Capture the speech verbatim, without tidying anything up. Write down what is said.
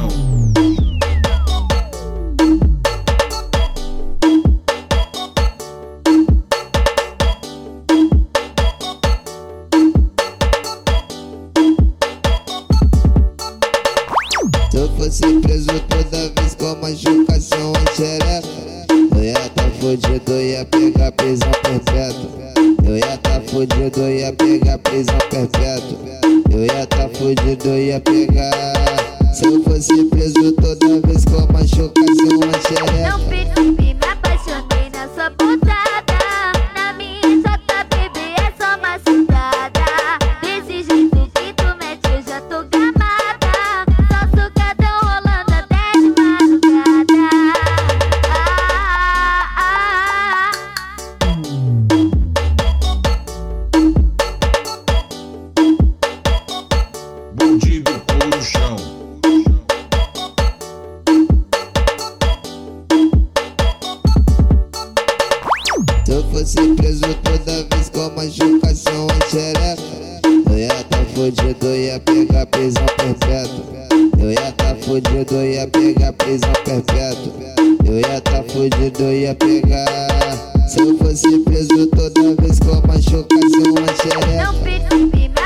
Se eu fosse preso toda vez com machucação a xereca, eu ia tá fudido, eu ia pegar prisão perpétua. Eu ia tá fudido, eu ia pegar prisão perpétua. Eu ia tá fudido, eu ia pegar. Se eu fosse preso toda vez com machucação a xereca. Não percebi, me apaixonei na sua putada. Na minha exata, baby, é só uma cidada. Desse jeito que tu mete, eu já tô gamada. Só sucadão rolando até de madrugada. Ah, ah, Bandido pôr no chão. Se eu fosse preso toda vez com machucação a xereca, eu ia tá fudido, eu ia pegar prisão perpétua. Eu ia tá fudido, eu ia pegar prisão perpétua. Eu ia tá fudido, eu ia pegar. Se eu fosse preso toda vez com machucação a xereca. não percebi,